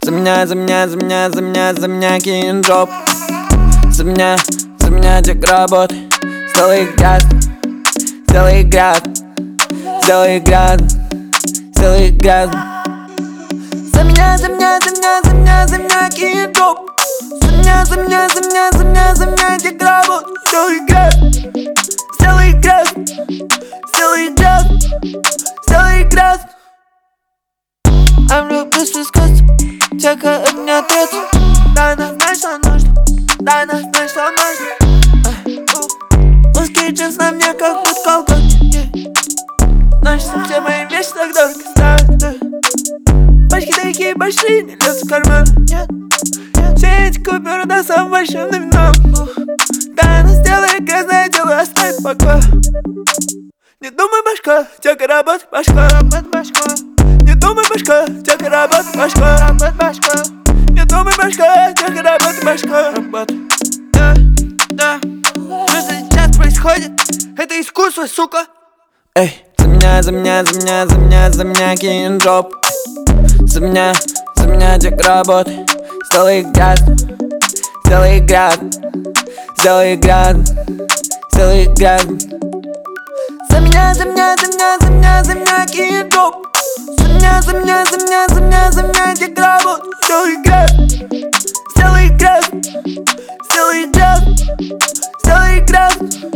За меня, за меня, за меня, за меня, за меня кинь жоп. За меня тик работ. Сделай град, сделай град, сделай град, сделай град. За меня, за меня, за меня, за меня, за меня кинь жоп. За меня, за меня, за меня, за меня, за меня тик работ. Сделай град, сделай град, сделай град, сделай град. I'm real disgusted. Чека от меня трется. Дай нам знать, что нужно. Дай нам знать, что нужно. Узкий джинс на мне, как будто колготки. Носятся все мои вещи так дорого стоят. Пачки такие большие, не лезут в карман. Все эти купюры на самом большом номинале. Да, она сделает грязное дело, оставит в покое. Не думай, башка, тёка работает башка. Не думай, башка, тёка работает башка. Не думай, башка, тёка работает башка. Да. Что сейчас происходит? Это искусство, сука. Эй, за меня, за меня, за меня, за меня, за меня кинь жоп. За меня тик работ. Сделай град, сделай град, сделай град, сделай град. За меня, за меня, за меня, за меня, за меня кинь жоп. За меня, за меня, за меня, за меня, за меня тик работ. Сделай град, сделай град, сделай град, сделай град.